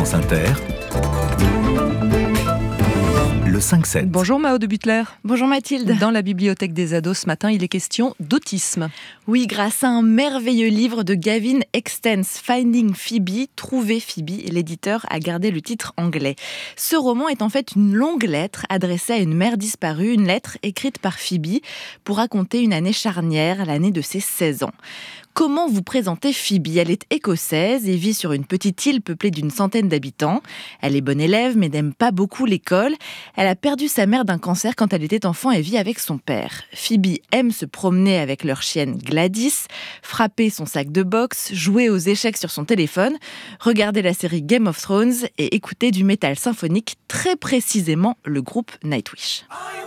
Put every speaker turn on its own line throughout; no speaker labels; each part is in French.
France Inter, le 5-7.
Bonjour Mao de Butler.
Bonjour Mathilde.
Dans la bibliothèque des ados ce matin, il est question d'autisme.
Oui, grâce à un merveilleux livre de Gavin Extens, Finding Phoebe, Trouver Phoebe, l'éditeur a gardé le titre anglais. Ce roman est en fait une longue lettre adressée à une mère disparue, une lettre écrite par Phoebe pour raconter une année charnière, l'année de ses 16 ans. Comment vous présenter Phoebe ? Elle est écossaise et vit sur une petite île peuplée d'une centaine d'habitants. Elle est bonne élève mais n'aime pas beaucoup l'école. Elle a perdu sa mère d'un cancer quand elle était enfant et vit avec son père. Phoebe aime se promener avec leur chienne Gladys, frapper son sac de boxe, jouer aux échecs sur son téléphone, regarder la série Game of Thrones et écouter du métal symphonique, très précisément le groupe Nightwish.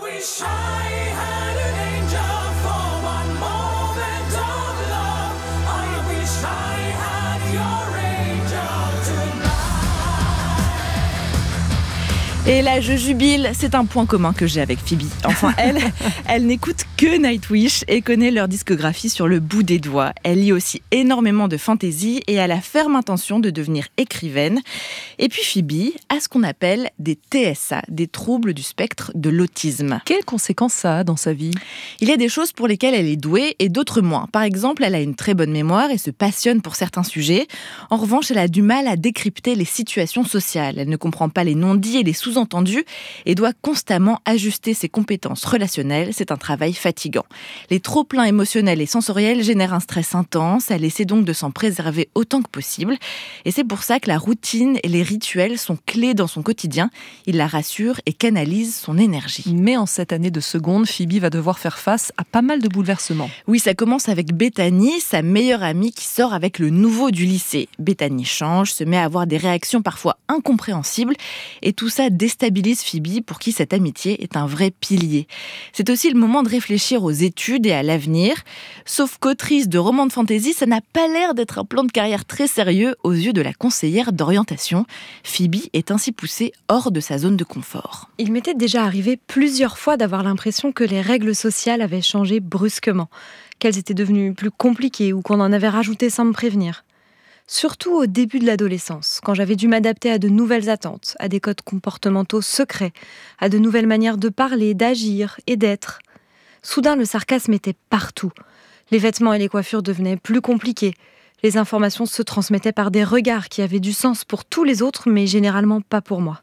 Et là, je jubile, c'est un point commun que j'ai avec Phoebe. Enfin, elle n'écoute que Nightwish et connaît leur discographie sur le bout des doigts. Elle lit aussi énormément de fantasy et a la ferme intention de devenir écrivaine. Et puis Phoebe a ce qu'on appelle des TSA, des troubles du spectre de l'autisme.
Quelles conséquences ça a dans sa vie ?
Il y a des choses pour lesquelles elle est douée et d'autres moins. Par exemple, elle a une très bonne mémoire et se passionne pour certains sujets. En revanche, elle a du mal à décrypter les situations sociales. Elle ne comprend pas les non-dits et les sous-entendus et doit constamment ajuster ses compétences relationnelles. C'est un travail fatigant. Les trop-pleins émotionnels et sensoriels génèrent un stress intense. Elle essaie donc de s'en préserver autant que possible. Et c'est pour ça que la routine et les rituels sont clés dans son quotidien. Il la rassure et canalise son énergie.
Mais en cette année de seconde, Phoebe va devoir faire face à pas mal de bouleversements.
Oui, ça commence avec Bethany, sa meilleure amie qui sort avec le nouveau du lycée. Bethany change, se met à avoir des réactions parfois incompréhensibles et tout ça déstabilise Phoebe pour qui cette amitié est un vrai pilier. C'est aussi le moment de réfléchir aux études et à l'avenir. Sauf qu'autrice de romans de fantasy, ça n'a pas l'air d'être un plan de carrière très sérieux aux yeux de la conseillère d'orientation. Phoebe est ainsi poussée hors de sa zone de confort.
Il m'était déjà arrivé plusieurs fois d'avoir l'impression que les règles sociales avaient changé brusquement, qu'elles étaient devenues plus compliquées ou qu'on en avait rajouté sans me prévenir. Surtout au début de l'adolescence, quand j'avais dû m'adapter à de nouvelles attentes, à des codes comportementaux secrets, à de nouvelles manières de parler, d'agir et d'être. Soudain, le sarcasme était partout. Les vêtements et les coiffures devenaient plus compliqués. Les informations se transmettaient par des regards qui avaient du sens pour tous les autres, mais généralement pas pour moi.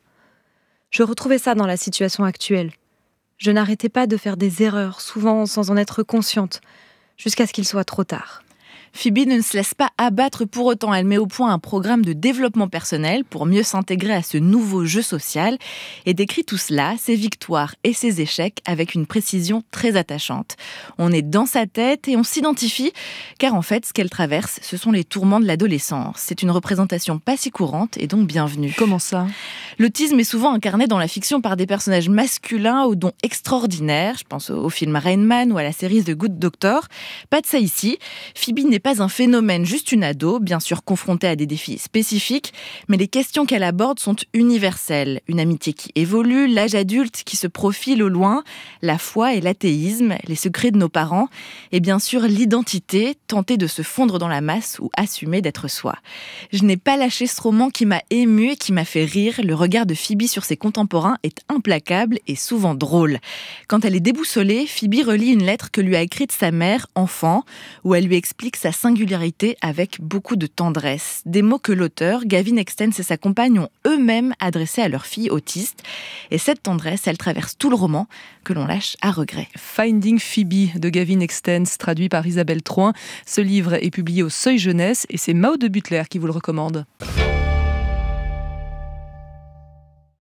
Je retrouvais ça dans la situation actuelle. Je n'arrêtais pas de faire des erreurs, souvent sans en être consciente, jusqu'à ce qu'il soit trop tard.
Phoebe ne se laisse pas abattre pour autant. Elle met au point un programme de développement personnel pour mieux s'intégrer à ce nouveau jeu social et décrit tout cela, ses victoires et ses échecs, avec une précision très attachante. On est dans sa tête et on s'identifie, car en fait, ce qu'elle traverse, ce sont les tourments de l'adolescence. C'est une représentation pas si courante et donc bienvenue.
Comment ça ?
L'autisme est souvent incarné dans la fiction par des personnages masculins aux dons extraordinaires. Je pense au film Rain Man ou à la série The Good Doctor. Pas de ça ici. Phoebe n'est pas un phénomène, juste une ado, bien sûr confrontée à des défis spécifiques, mais les questions qu'elle aborde sont universelles. Une amitié qui évolue, l'âge adulte qui se profile au loin, la foi et l'athéisme, les secrets de nos parents, et bien sûr l'identité, tenter de se fondre dans la masse ou assumer d'être soi. Je n'ai pas lâché ce roman qui m'a émue et qui m'a fait rire. Le regard de Phoebe sur ses contemporains est implacable et souvent drôle. Quand elle est déboussolée, Phoebe relit une lettre que lui a écrite sa mère, enfant, où elle lui explique sa singularité avec beaucoup de tendresse. Des mots que l'auteur, Gavin Extens et sa compagne ont eux-mêmes adressés à leur fille autiste. Et cette tendresse, elle traverse tout le roman, que l'on lâche à regret.
Finding Phoebe de Gavin Extens, traduit par Isabelle Troin. Ce livre est publié au Seuil Jeunesse et c'est Mao de Butler qui vous le recommande.